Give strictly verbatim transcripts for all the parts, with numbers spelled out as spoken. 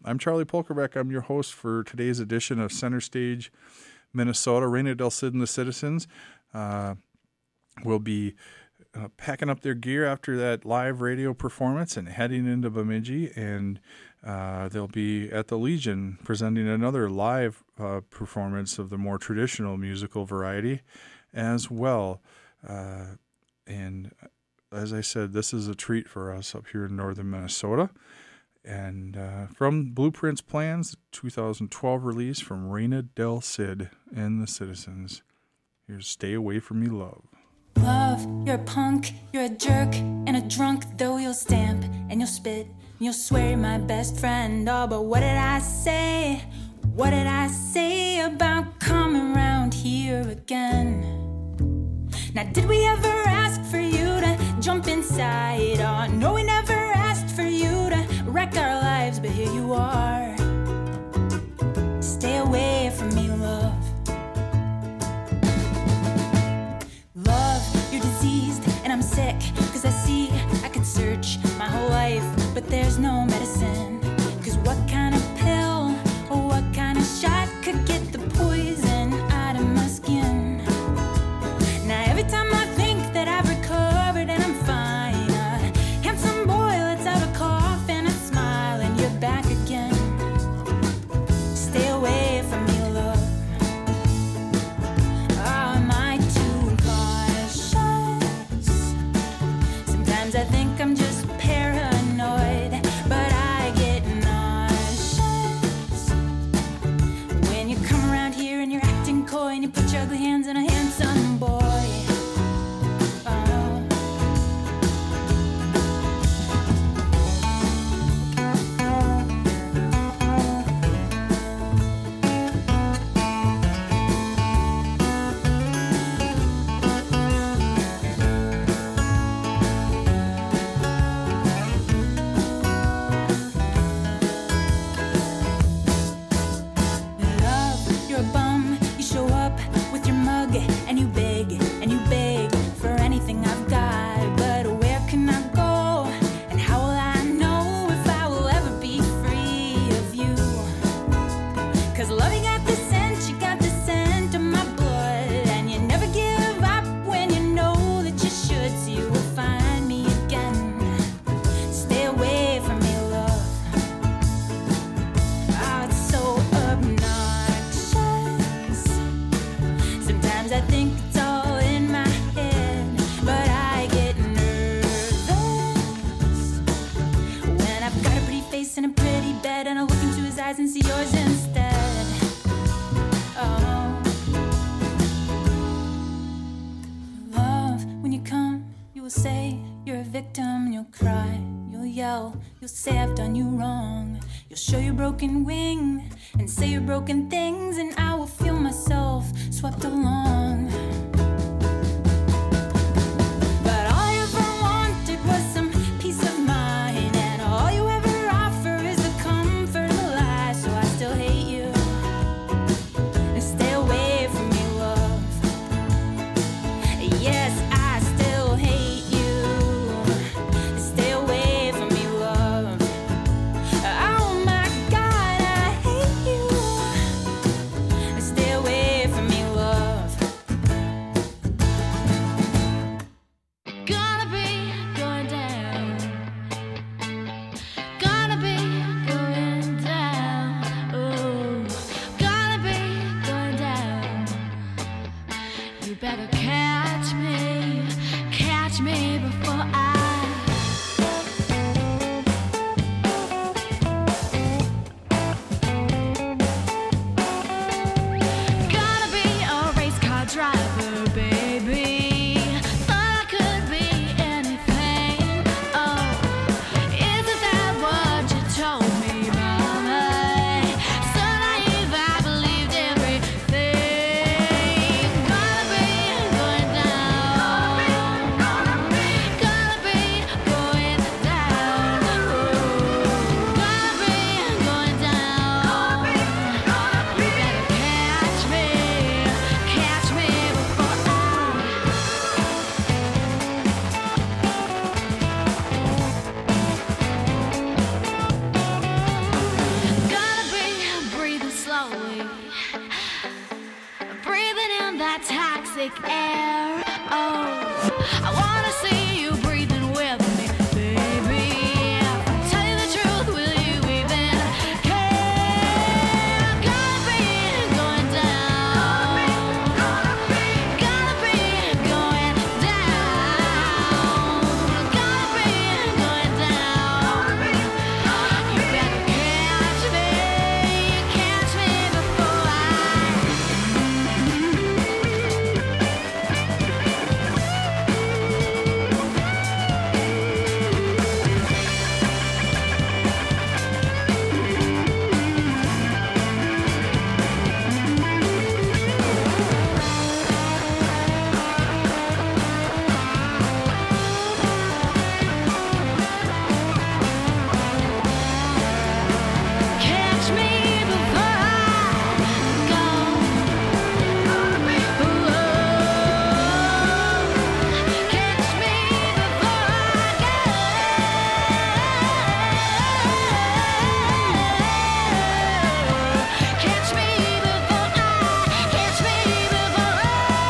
I'm Charlie Polkovec. I'm your host for today's edition of Center Stage Minnesota. Reina Del Cid and the Citizens uh, will be uh, packing up their gear after that live radio performance and heading into Bemidji, and uh, they'll be at the Legion presenting another live uh, performance of the more traditional musical variety as well. Uh, and as I said, this is a treat for us up here in northern Minnesota. And uh, from Blueprints Plans, two thousand twelve release from Reina Del Cid and the Citizens. Here's Stay Away From Me, Love. Love, you're a punk, you're a jerk, and a drunk, though you'll stamp, and you'll spit, and you'll swear you're my best friend. Oh, but what did I say? What did I say about coming round here again? Now, did we ever ask for you to jump inside? Oh, no, we never asked for you to wreck our lives, but here you are. Stay away from me, love. Love, you're diseased and I'm sick, cause I see I could search my whole life, but there's no medicine. Cause what kind of pill or what kind of shot could get the poison out of my skin? Now every time I think that I've recovered and I'm fine, a handsome boy lets out a cough and a smile, and you're back again. Stay away from me, love. Oh, am I too cautious? Sometimes I think I'm just paranoid, but I get nauseous when you come around here and you're acting coy and you put your ugly hands on a handsome boy. And you beg, and you beg for anything I've got, but where can I go? And how will I know if I will ever be free of you? Cause love, you got the scent, you got the scent of my blood, and you never give up when you know that you should, so you will find me again. Stay away from me, love. Oh, it's so obnoxious. Sometimes I think it's all in my head, but I get nervous when I've got a pretty face and a pretty bed, and I look into his eyes and see yours instead. Oh, love, when you come, you will say you're a victim, and you'll cry, you'll yell, you'll say I've done you wrong. You'll show your broken wing and say your broken things, and I will feel myself swept along. But all I ever wanted was some peace of mind, and all you ever offer is the comfort of a lie. So I still hate you, and stay away from me, love. Yes, I still hate you, and stay away from me, love. Oh my God, I hate you, and stay away from me, love. I wanna see you breathing with me, baby. Tell you the truth, will you even care? Gonna be going down. Gonna be going down. Gonna be going down. You better catch me, catch me before I. Catch me before I go. Catch me before I go. Catch me before I. Catch me before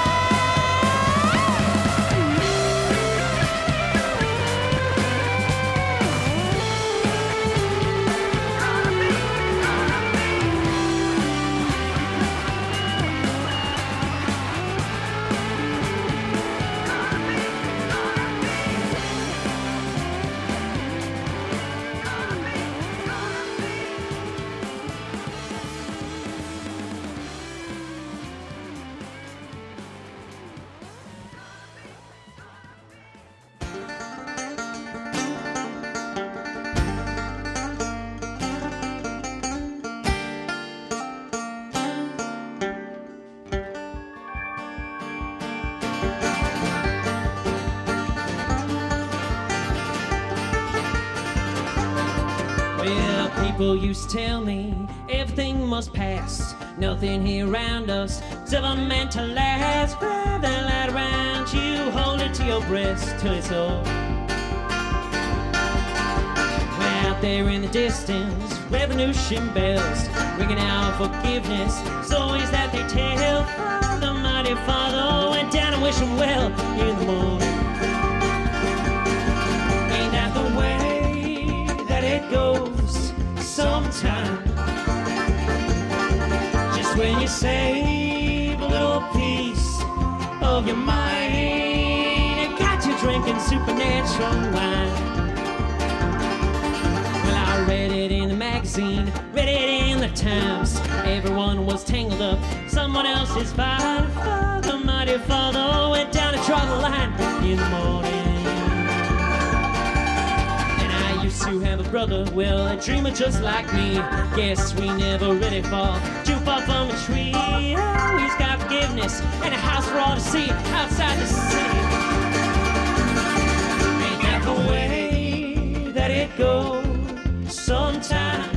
Well, people used to tell me everything must pass. Nothing here around us is ever meant to last. Grab that light around you, hold it to your breast till it's over. Way out there in the distance, revolution bells ringing out forgiveness. Stories that they tell. The mighty Father went down and wished him well in the morning. Ain't that the way that it goes sometime? Just when you save a little piece of your mind, it got you drinking supernatural wine. Well, I read it in the magazine, read it in the Times. Everyone was tangled up, someone else's fight. The mighty Father went down and draw the line in the morning. To have a brother, well, a dreamer just like me. Guess we never really fall too far from a tree. Oh, he's got forgiveness and a house for all to see outside the city. Ain't that the way that it goes sometimes?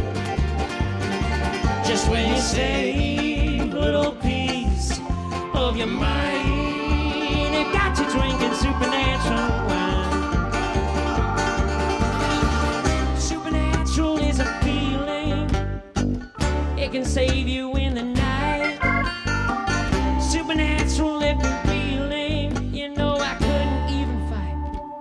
Just when you save a little piece of your mind, it got you drinking supernatural wine. Is a feeling, it can save you in the night. Supernatural living feeling, you know I couldn't even fight.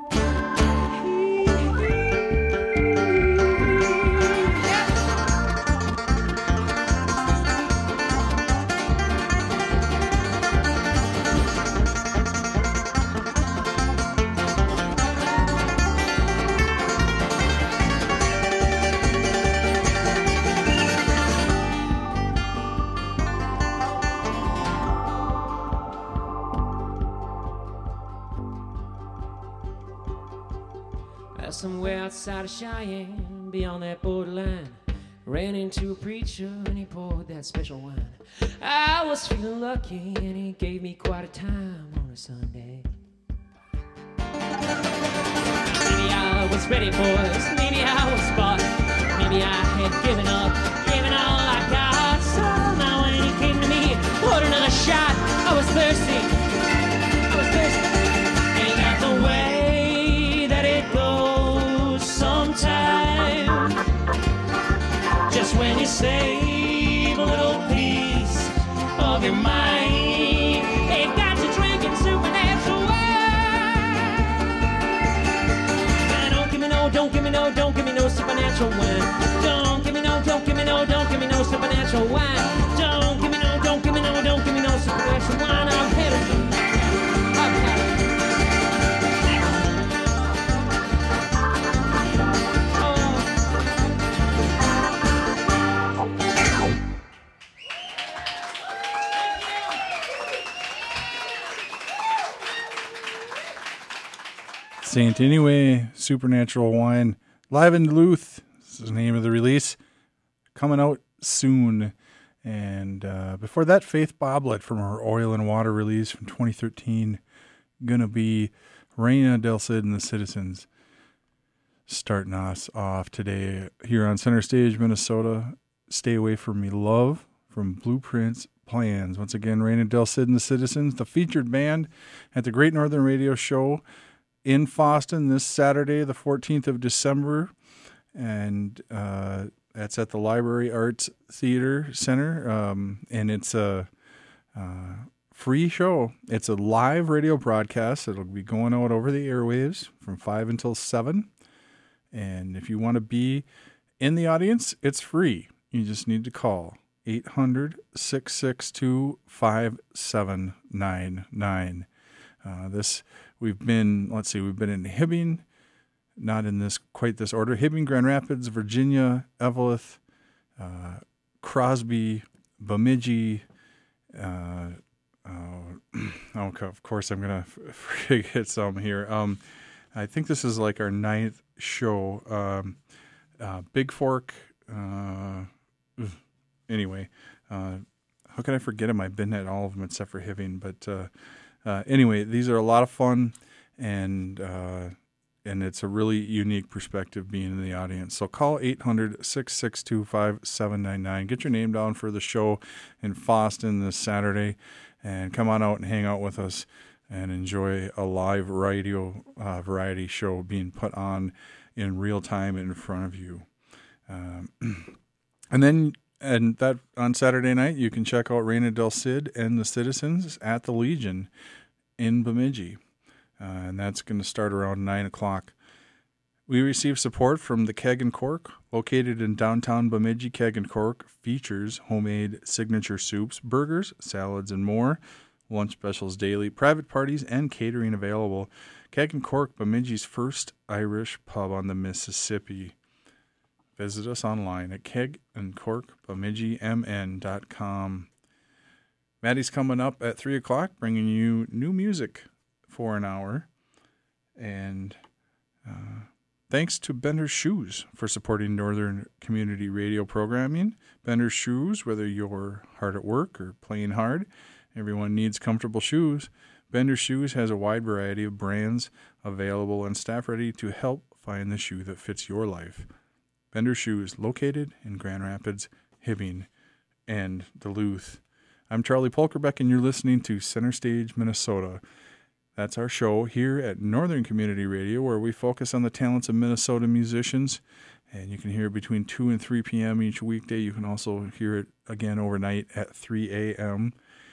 Somewhere outside of Cheyenne, beyond that borderline, ran into a preacher and he poured that special wine. I was feeling lucky and he gave me quite a time on a Sunday. Maybe I was ready, boys, maybe I was bought, maybe I had given up, given all I got. Somehow when he came to me, poured another shot, I was thirsty, I was thirsty. Ain't that the way that it goes sometimes? Just when you save a little piece of your mind, they've got you drinking supernatural wine. Saint Anyway, Supernatural Wine, live in Duluth. This is the name of the release. Coming out soon. And uh, before that, Faith Boblet from her Oil and Water release from twenty thirteen. Gonna be Reina Del Cid and the Citizens. Starting us off today here on Center Stage, Minnesota. Stay Away From Me Love from Blueprints Plans. Once again, Reina Del Cid and the Citizens, the featured band at the Great Northern Radio Show in Fosston this Saturday, the fourteenth of December. And uh, that's at the Library Arts Theater Center. Um, and it's a uh, free show. It's a live radio broadcast. It'll be going out over the airwaves from five until seven. And if you want to be in the audience, it's free. You just need to call eight hundred, six six two, five seven nine nine. Uh, this, we've been, let's see, we've been in Hibbing, not in this quite this order. Hibbing, Grand Rapids, Virginia, Eveleth, uh, Crosby, Bemidji. Uh, uh, oh, of course, I'm going to forget some here. Um, I think this is like our ninth show. Um, uh, Big Fork. Uh, anyway, uh, how could I forget them? I've been at all of them except for Hibbing. But uh, uh, anyway, these are a lot of fun, and uh, and it's a really unique perspective being in the audience. So call eight hundred, six six two, five seven nine nine. Get your name down for the show in Fosston this Saturday, and come on out and hang out with us and enjoy a live radio uh, variety show being put on in real time in front of you. Um, and then and that on Saturday night, you can check out Reina Del Cid and the Citizens at the Legion in Bemidji. Uh, and that's going to start around nine o'clock. We receive support from the Keg and Cork, located in downtown Bemidji. Keg and Cork features homemade signature soups, burgers, salads, and more. Lunch specials daily, private parties, and catering available. Keg and Cork, Bemidji's first Irish pub on the Mississippi. Visit us online at keg and cork bemidji m n dot com. Maddie's coming up at three o'clock, bringing you new music for an hour. And uh, thanks to Bender's Shoes for supporting Northern Community Radio programming. Bender's Shoes, whether you're hard at work or playing hard, everyone needs comfortable shoes. Bender's Shoes has a wide variety of brands available and staff ready to help find the shoe that fits your life. Bender's Shoes, located in Grand Rapids, Hibbing, and Duluth. I'm Charlie Polkerbeck, and you're listening to Center Stage, Minnesota. That's our show here at Northern Community Radio, where we focus on the talents of Minnesota musicians. And you can hear it between two and three p.m. each weekday. You can also hear it again overnight at three a.m.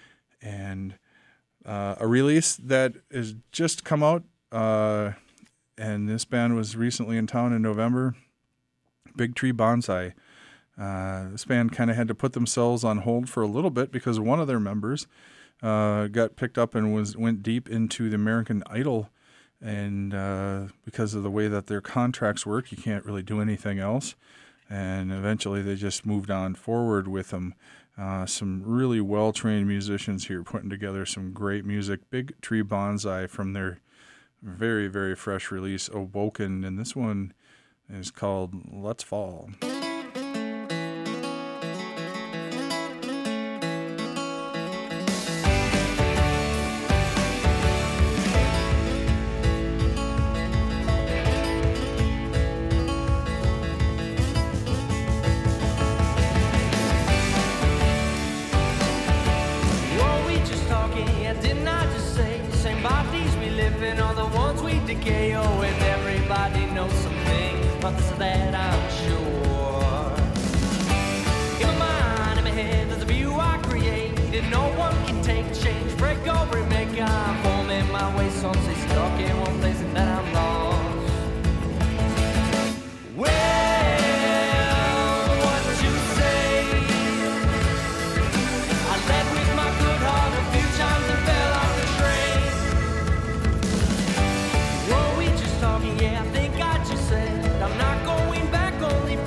And uh, a release that has just come out, uh, and this band was recently in town in November, Big Tree Bonsai. Uh, this band kind of had to put themselves on hold for a little bit because one of their members uh, got picked up and was went deep into the American Idol, and uh, because of the way that their contracts work, you can't really do anything else. And eventually, they just moved on forward with them. Uh, some really well-trained musicians here putting together some great music. Big Tree Bonsai from their very, very fresh release, Awoken, and this one is called Let's Fall. That I'm sure. In my mind, in my head, there's a view I created. No one can take change, break or remake. I'm forming my way, some say stuck in one place and that I'm lost. Well, what you say? I led with my good heart a few times and fell off the train. Were we just talking? Yeah, I think I just said I'm not going back, only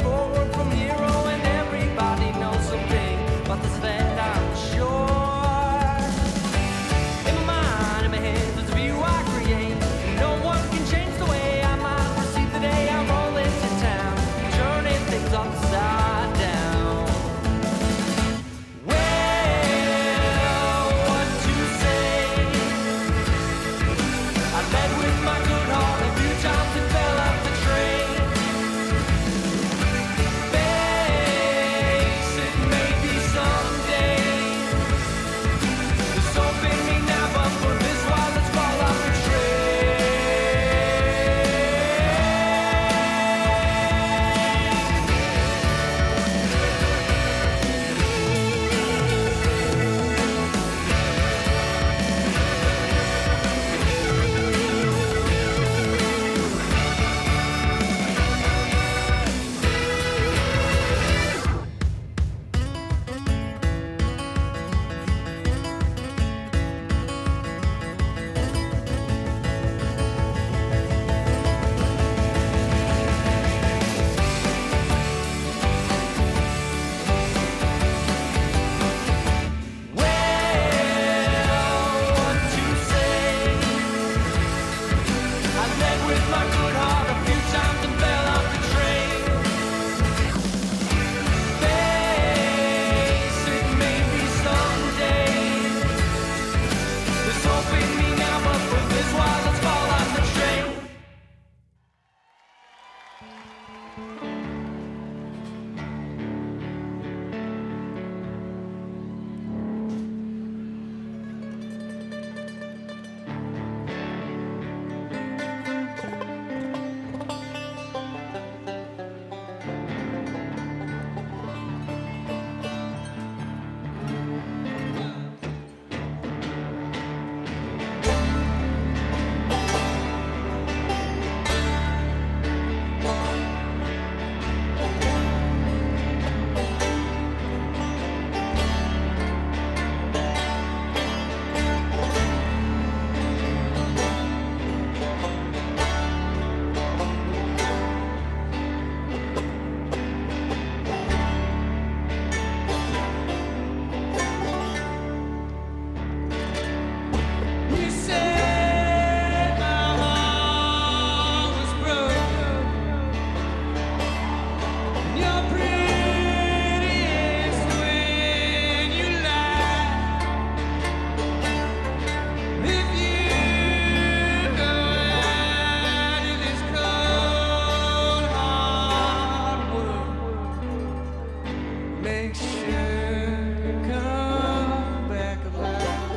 make sure you come back alive.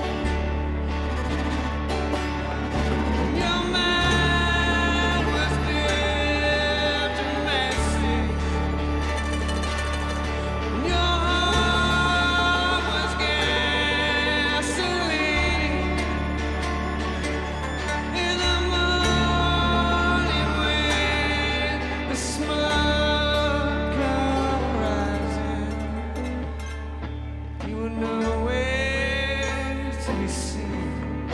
Your mind was built to mercy. Your heart was gasoline. In the morning when the smoke comes rising, you were nowhere to be seen.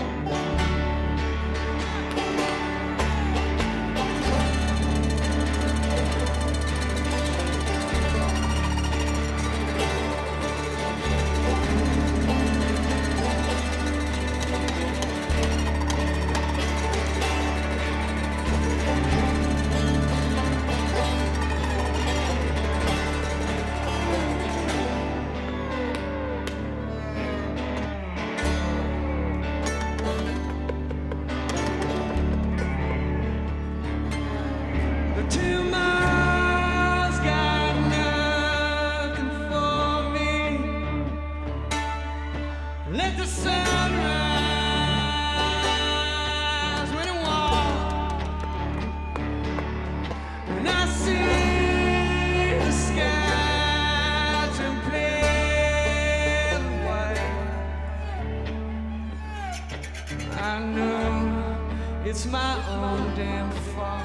The two miles got nothing for me. Let the sun rise when it walks. When I see the sky turn pale and white, I know it's my own damn fault.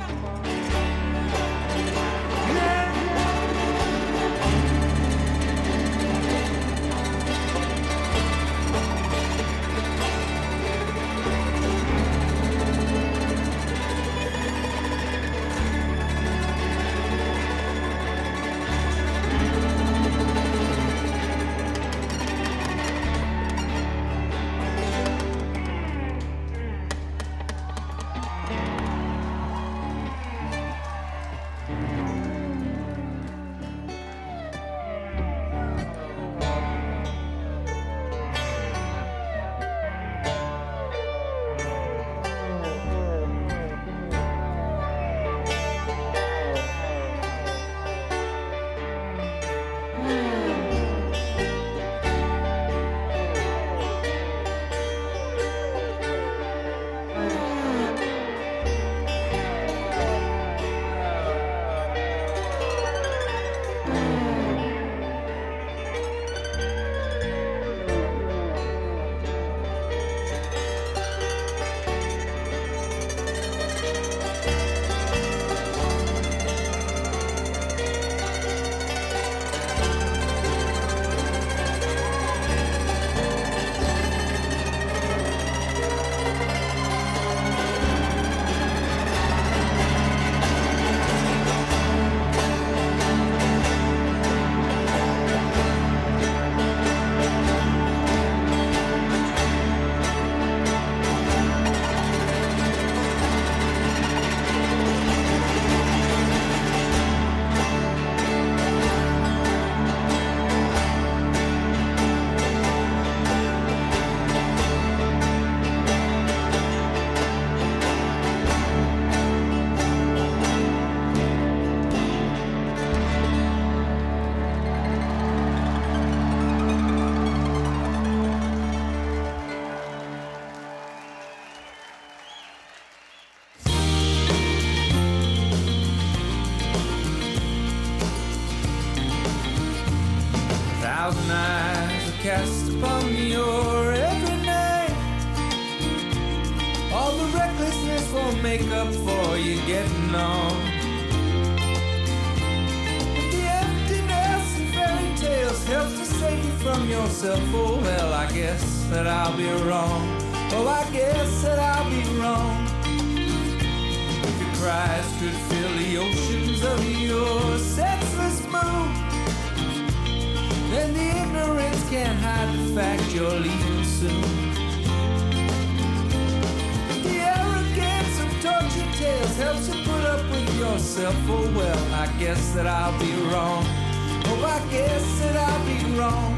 Thousand eyes are cast upon your every night. All the recklessness won't make up for you getting on. If the emptiness and fairy tales helps to save you from yourself, oh well, I guess that I'll be wrong. Oh, I guess that I'll be wrong. If your cries could fill the oceans of your senseless mood, then the ignorance can't hide the fact you're leaving soon. The arrogance of torture tales helps you put up with yourself. Oh well, I guess that I'll be wrong. Oh, I guess that I'll be wrong.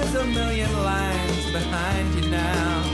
is a million lines behind you now.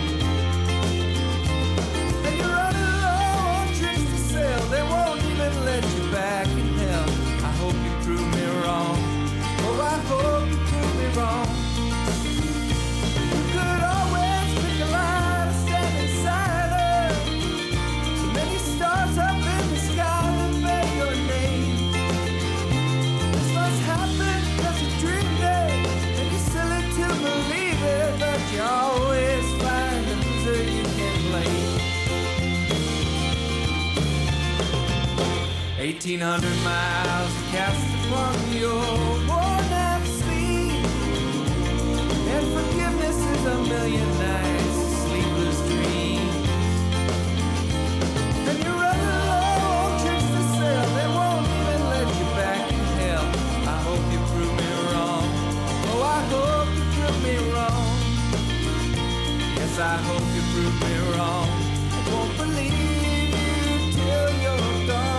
And you're running low on tricks to sell. They won't even let you back in hell. I hope you prove me wrong. Oh, I hope you prove me wrong. You could always pick a line and stand inside her. So many stars up in the sky that bear your name. This must happen, that's a dream day. And you're silly to believe it, but you always find a loser you can blame. Eighteen hundred miles to cast upon your worn out sleep. And forgiveness is a million nights of sleepless dreams. And you're running low on tricks to sell. They won't even let you back in hell. I hope you prove me wrong. Oh, I hope you prove me wrong. Yes, I hope you prove me wrong. I won't believe you till you're gone.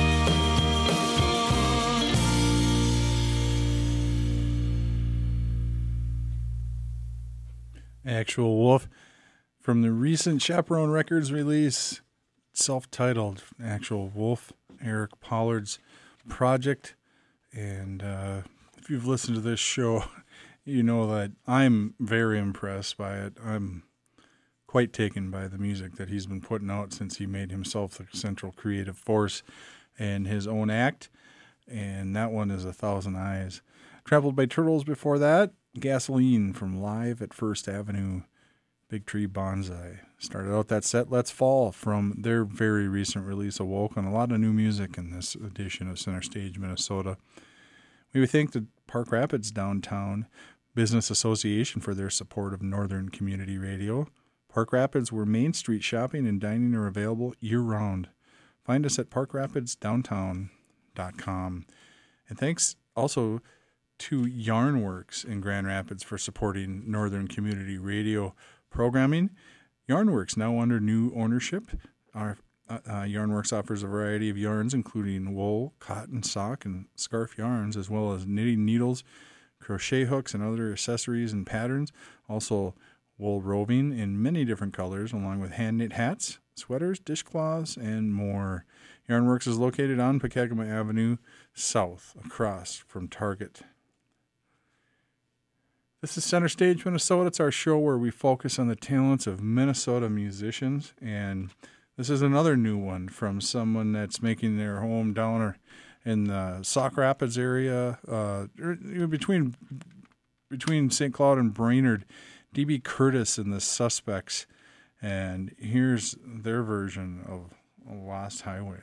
Actual Wolf from the recent Chaperone Records release, self-titled Actual Wolf, Eric Pollard's project. And uh, if you've listened to this show, you know that I'm very impressed by it. I'm quite taken by the music that he's been putting out since he made himself the central creative force in his own act. And that one is A Thousand Eyes. Traveled by Turtles before that. Gasoline from Live at First Avenue, Big Tree Bonsai. Started out that set, Let's Fall, from their very recent release, Awoke, and a lot of new music in this edition of Center Stage, Minnesota. We thank the Park Rapids Downtown Business Association for their support of Northern Community Radio. Park Rapids, where Main Street shopping and dining are available year-round. Find us at park rapids downtown dot com. And thanks also to Yarnworks in Grand Rapids for supporting Northern Community Radio programming. Yarnworks, now under new ownership. Our, uh, uh, Yarnworks offers a variety of yarns, including wool, cotton, sock, and scarf yarns, as well as knitting needles, crochet hooks, and other accessories and patterns. Also, wool roving in many different colors, along with hand-knit hats, sweaters, dishcloths, and more. Yarnworks is located on Pekegama Avenue South, across from Target. This is Center Stage, Minnesota. It's our show where we focus on the talents of Minnesota musicians, and this is another new one from someone that's making their home down in the Sauk Rapids area, uh, between between Saint Cloud and Brainerd. D B Curtis and the Suspects, and here's their version of Lost Highway.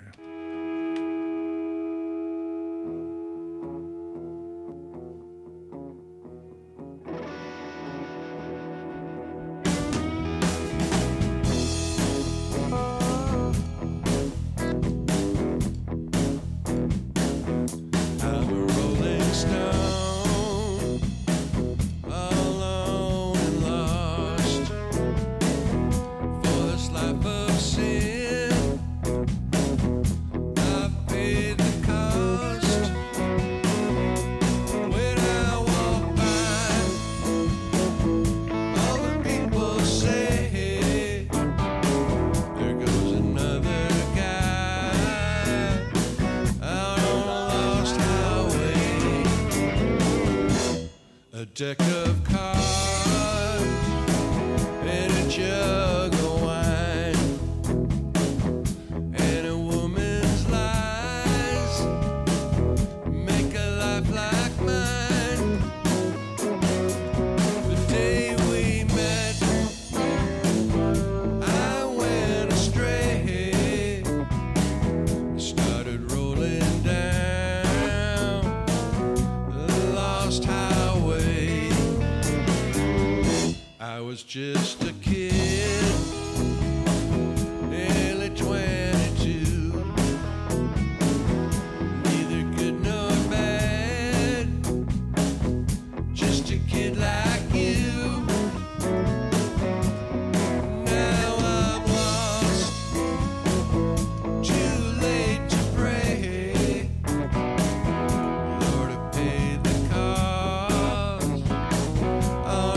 Deck of cards and a jug of wine and a woman's lies make a life like mine. The day we met, I went astray, started rolling down the lost highway. I was just a kid, nearly twenty-two, neither good nor bad, just a kid like you. Now I'm lost, too late to pray, Lord, I paid the cost. Oh,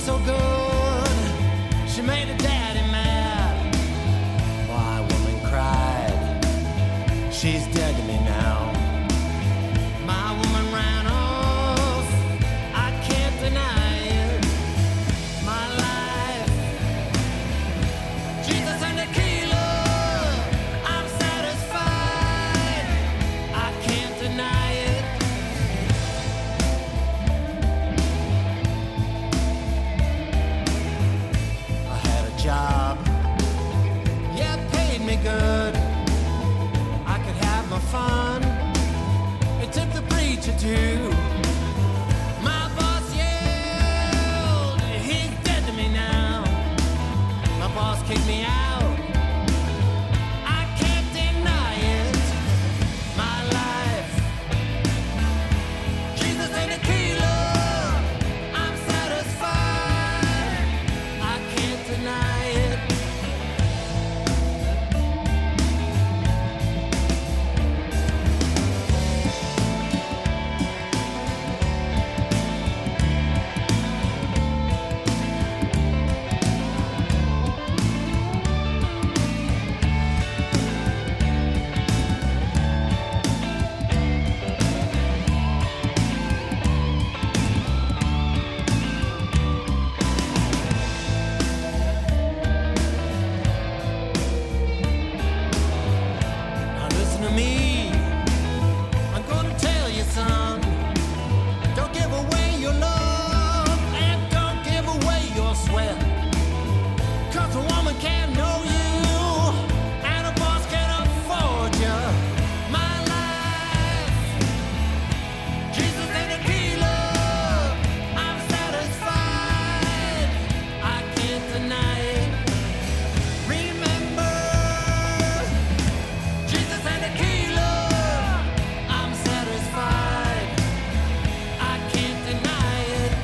so good, she made her daddy mad. Why, woman cried, she's dead to me now. My woman ran off, I can't deny it. My life, Jesus and tequila, I'm satisfied, I can't deny it. I had a job, yeah, it paid me good. I could have my fun. It took the preacher too. My boss yelled, he's dead to me now. My boss kicked me out. I can't deny it. My life, Jesus and tequila, I'm satisfied. I can't deny it. Now listen to me. I'm gonna tell you, son. Don't give away your love and don't give away your sweat. 'Cause a woman can't know you and a boss can't afford you. My life, Jesus and tequila, I'm satisfied. I can't deny it. Remember, Jesus and tequila, I'm satisfied. I can't deny it.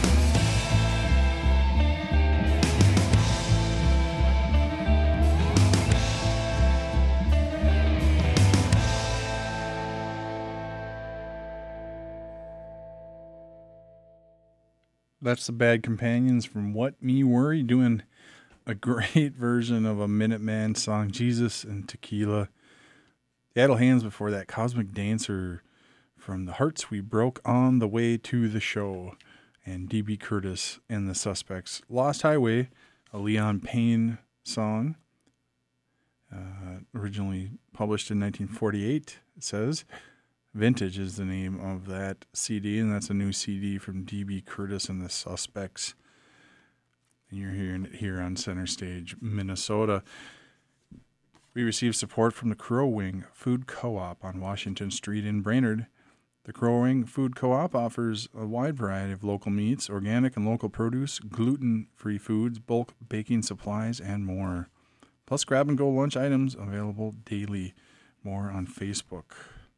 That's the Bad Companions from What Me Worry, doing a great version of a Minuteman song, Jesus and Tequila. The Idle Hands before that, Cosmic Dancer from The Hearts We Broke on the Way to the Show, and D B Curtis and the Suspects. Lost Highway, a Leon Payne song, uh, originally published in nineteen forty-eight, it says. Vintage is the name of that C D, and that's a new C D from D B Curtis and the Suspects. And you're hearing it here on Center Stage, Minnesota. We received support from the Crow Wing Food Co-op on Washington Street in Brainerd. The Crow Wing Food Co-op offers a wide variety of local meats, organic and local produce, gluten-free foods, bulk baking supplies, and more. Plus grab-and-go lunch items available daily. More on Facebook.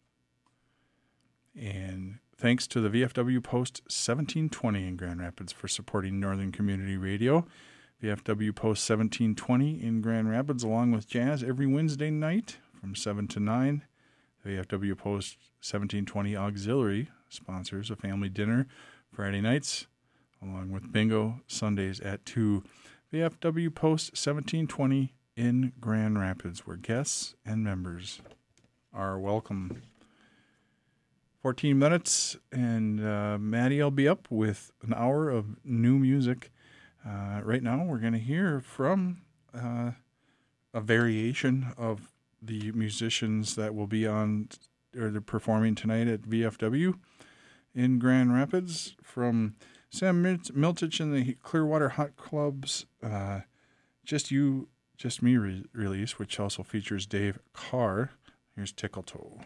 And thanks to the V F W Post seventeen twenty in Grand Rapids for supporting Northern Community Radio. V F W Post seventeen twenty in Grand Rapids, along with jazz every Wednesday night from seven to nine. The V F W Post seventeen twenty Auxiliary sponsors a family dinner Friday nights, along with bingo Sundays at two. V F W Post seventeen twenty in Grand Rapids, where guests and members are welcome. fourteen minutes, and uh, Maddie will be up with an hour of new music. Uh, right now, we're going to hear from uh, a variation of the musicians that will be on or they're performing tonight at V F W in Grand Rapids. From Sam Miltich and the Clearwater Hot Club's uh, Just You, Just Me re- release, which also features Dave Carr. Here's Tickle Toe.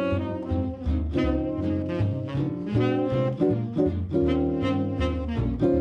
Thank you.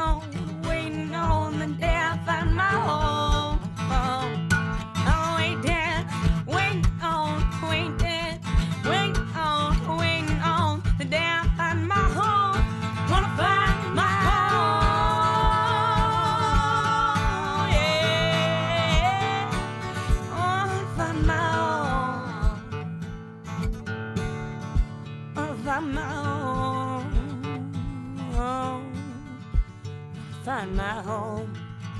on, waiting on the day I find my home. Oh, waiting, waiting on, waiting, waiting on, waiting on the day I find my home. Wanna find my home, yeah. Wanna find my home. Wanna find my home. Find my home.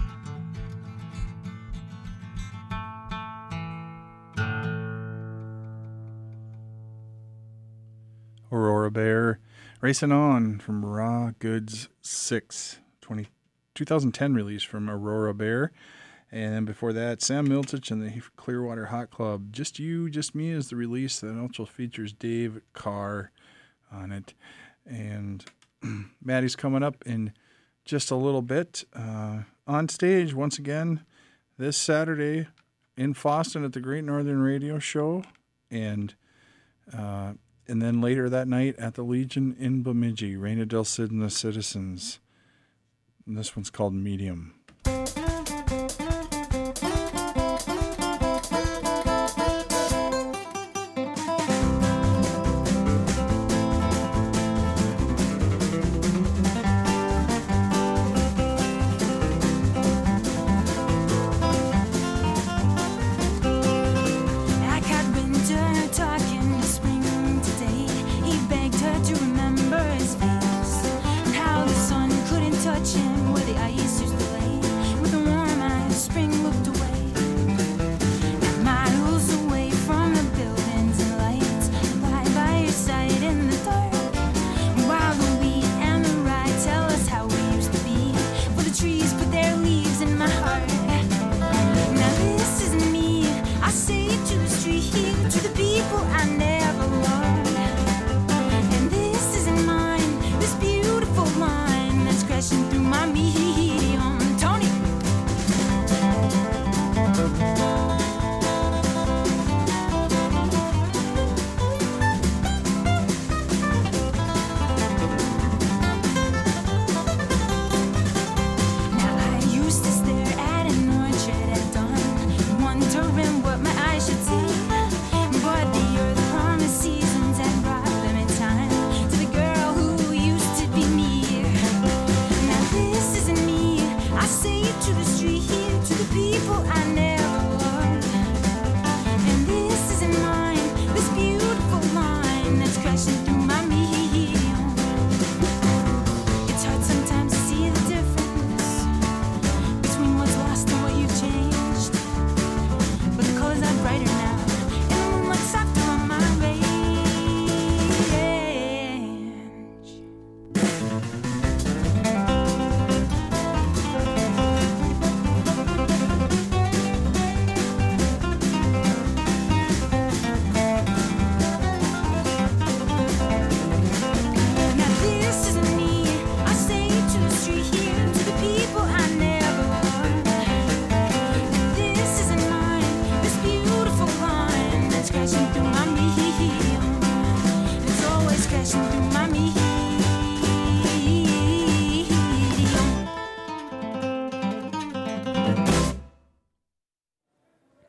Aurora Bear, Racing On from Raw Goods six, twenty, twenty ten release from Aurora Bear. And then before that, Sam Miltich and the Clearwater Hot Club, Just You, Just Me is the release that also features Dave Carr on it. And Maddie's coming up in just a little bit. Uh, on stage, once again, this Saturday in Foston at the Great Northern Radio Show. And uh, and then later that night at the Legion in Bemidji, Reina Del Cid and the Citizens. And this one's called Medium. I caught winter talking to spring today. He begged her to remember his face and how the sun couldn't touch him where the ice used to lay. With the warm eyes, spring looked away. Got miles away from the buildings and lights, lie by your side in the dark. While the wheat and the rye tell us how we used to be, for the trees put their leaves in my heart. Now this isn't me, I say it to the street, to the people I never loved. And this isn't mine, this beautiful line that's crashing through my medium. Tony! Now I used to stare at an orchard at dawn, wondering what my eyes should see. But the earth promised seasons and brought them in time to the girl who used to be me. Now this isn't me, I say it to the street, to the people I never loved. And this isn't mine, this beautiful line that's crashing through my medium. It's hard sometimes to see the difference between what's lost and what you've changed. But the colors are brighter now, and the moonlight's softer on my range. Now this isn't me, I say it to the street here, to the people I never loved. This isn't mine, this beautiful line that's crashing through my medium.